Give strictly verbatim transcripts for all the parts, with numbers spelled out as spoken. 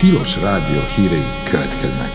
Tilos Rádió hírei következnek.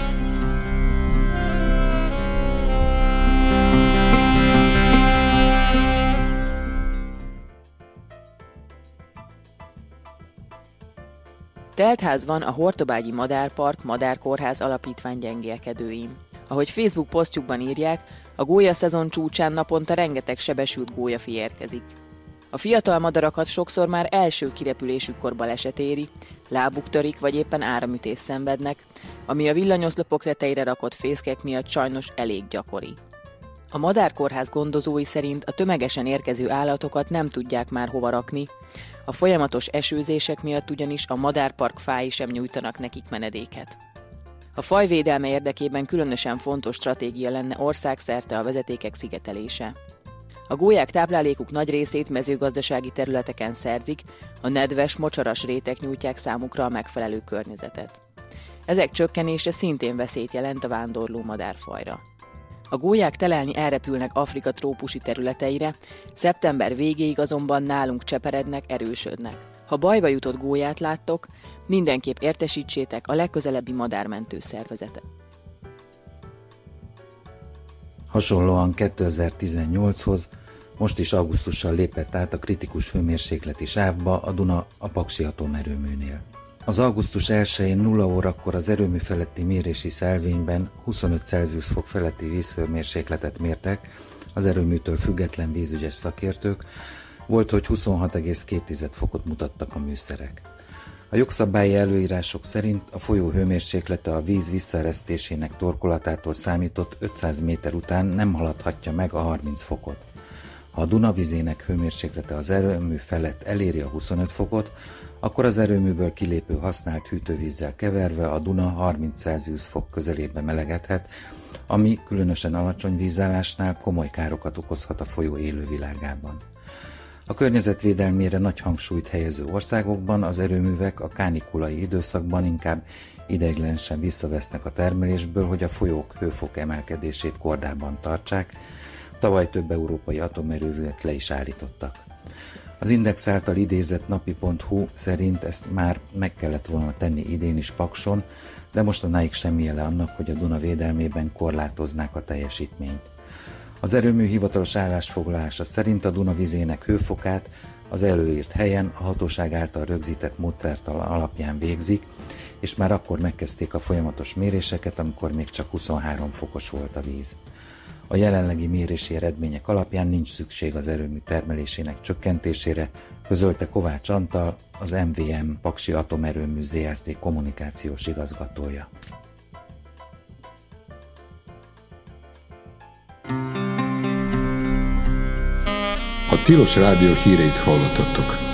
Teltház van a Hortobágyi Madárpark Madárkórház alapítvány gyengélkedőin. Ahogy Facebook posztjukban írják, a gólya szezon csúcsán naponta rengeteg sebesült gólyafi érkezik. A fiatal madarakat sokszor már első kirepülésükkor baleset éri, lábuk törik vagy éppen áramütést szenvednek, ami a villanyoszlopok tetejére rakott fészkek miatt sajnos elég gyakori. A Madárkórház gondozói szerint a tömegesen érkező állatokat nem tudják már hova rakni, a folyamatos esőzések miatt ugyanis a madárpark fái sem nyújtanak nekik menedéket. A faj védelme érdekében különösen fontos stratégia lenne országszerte a vezetékek szigetelése. A gólyák táplálékuk nagy részét mezőgazdasági területeken szerzik, a nedves, mocsaras rétek nyújtják számukra a megfelelő környezetet. Ezek csökkenése szintén veszélyt jelent a vándorló madárfajra. A gólyák telelni elrepülnek Afrika trópusi területeire, szeptember végéig azonban nálunk cseperednek, erősödnek. Ha bajba jutott gólyát láttok, mindenképp értesítsétek a legközelebbi madármentő szervezetet. Hasonlóan kétezer-tizennyolchoz most is augusztussal lépett át a kritikus hőmérsékleti sávba a Duna a Paksi atomerőműnél. Az augusztus elsején nulla órakor az erőmű feletti mérési szelvényben huszonöt Celsius fok feletti vízhőmérsékletet mértek az erőműtől független vízügyes szakértők, volt, hogy huszonhat egész két fokot mutattak a műszerek. A jogszabályi előírások szerint a folyó hőmérséklete a víz visszaeresztésének torkolatától számított ötszáz méter után nem haladhatja meg a harminc fokot. Ha a Duna vizének hőmérséklete az erőmű felett eléri a huszonöt fokot, akkor az erőműből kilépő használt hűtővízzel keverve a Duna harminc Celsius fok közelébe melegedhet, ami különösen alacsony vízállásnál komoly károkat okozhat a folyó élővilágában. A környezetvédelmére nagy hangsúlyt helyező országokban az erőművek a kánikulai időszakban inkább ideiglenesen visszavesznek a termelésből, hogy a folyók hőfok emelkedését kordában tartsák. Tavaly több európai atomerőművet le is állítottak. Az Index által idézett napi pont hu szerint ezt már meg kellett volna tenni idén is Pakson, de mostanáig semmi jele annak, hogy a Duna védelmében korlátoznák a teljesítményt. Az erőmű hivatalos állásfoglalása szerint a Duna vizének hőfokát az előírt helyen a hatóság által rögzített módszertan alapján végzik, és már akkor megkezdték a folyamatos méréseket, amikor még csak huszonhárom fokos volt a víz. A jelenlegi mérési eredmények alapján nincs szükség az erőmű termelésének csökkentésére, közölte Kovács Antal, az em vé em Paksi Atomerőmű zé er té kommunikációs igazgatója. A Tilos Rádió híreit hallottatok.